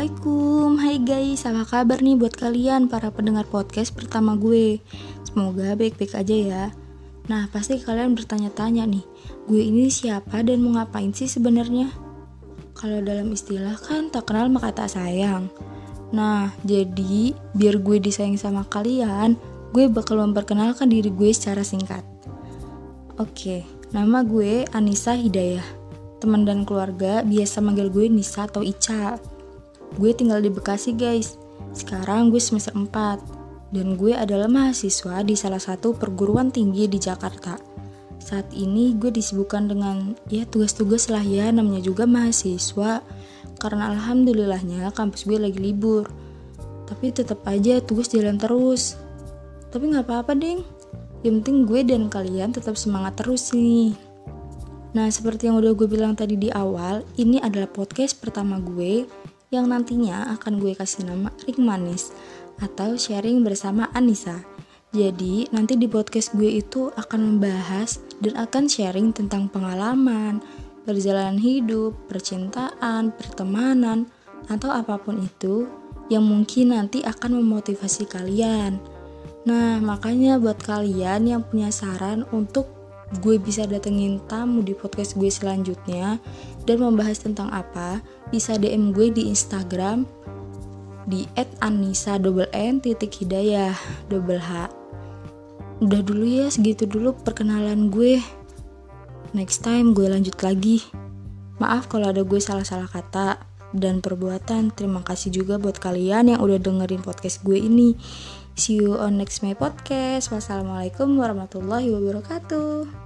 Assalamualaikum, hai guys, apa kabar nih buat kalian para pendengar podcast pertama gue? Semoga baik-baik aja ya. Nah, pasti kalian bertanya-tanya nih, gue ini siapa dan mau ngapain sih sebenarnya? Kalau dalam istilah kan tak kenal maka tak sayang. Nah, jadi biar gue disayang sama kalian, gue bakal memperkenalkan diri gue secara singkat. Oke, nama gue Anissa Hidayah. Teman dan keluarga biasa manggil gue Nisa atau Ica. Gue tinggal di Bekasi guys. Sekarang gue semester 4 dan gue adalah mahasiswa di salah satu perguruan tinggi di Jakarta. Saat ini gue disibukkan dengan tugas-tugas lah ya, namanya juga mahasiswa. Karena alhamdulillahnya kampus gue lagi libur. Tapi tetap aja tugas jalan terus. Tapi gak apa-apa deng. Yang penting gue dan kalian tetap semangat terus nih. Nah, seperti yang udah gue bilang tadi di awal, ini adalah podcast pertama gue yang nantinya akan gue kasih nama Ring Manis atau sharing bersama Anissa. Jadi, nanti di podcast gue itu akan membahas dan akan sharing tentang pengalaman, perjalanan hidup, percintaan, pertemanan, atau apapun itu yang mungkin nanti akan memotivasi kalian. Nah, makanya buat kalian yang punya saran untuk gue bisa datengin tamu di podcast gue selanjutnya dan membahas tentang apa, bisa DM gue di Instagram di @anissa_hidayah. Udah dulu ya, segitu dulu perkenalan gue. Next time gue lanjut lagi. Maaf kalau ada gue salah-salah kata dan perbuatan. Terima kasih juga buat kalian yang udah dengerin podcast gue ini. See you on next my podcast. Wassalamualaikum warahmatullahi wabarakatuh.